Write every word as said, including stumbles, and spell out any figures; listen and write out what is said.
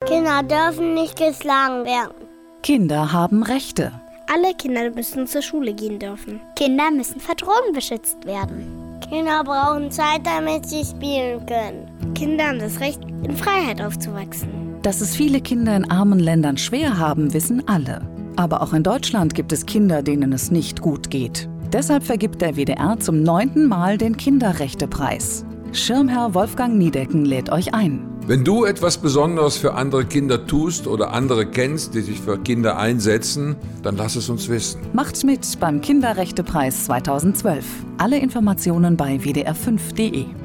Kinder dürfen nicht geschlagen werden. Kinder haben Rechte. Alle Kinder müssen zur Schule gehen dürfen. Kinder müssen vor Drogen beschützt werden. Kinder brauchen Zeit, damit sie spielen können. Kinder haben das Recht, in Freiheit aufzuwachsen. Dass es viele Kinder in armen Ländern schwer haben, wissen alle. Aber auch in Deutschland gibt es Kinder, denen es nicht gut geht. Deshalb vergibt der W D R zum neunten Mal den Kinderrechtepreis. Schirmherr Wolfgang Niedecken lädt euch ein. Wenn du etwas Besonderes für andere Kinder tust oder andere kennst, die sich für Kinder einsetzen, dann lass es uns wissen. Macht mit beim Kinderrechtepreis zweitausendzwölf. Alle Informationen bei w d r fünf punkt d e.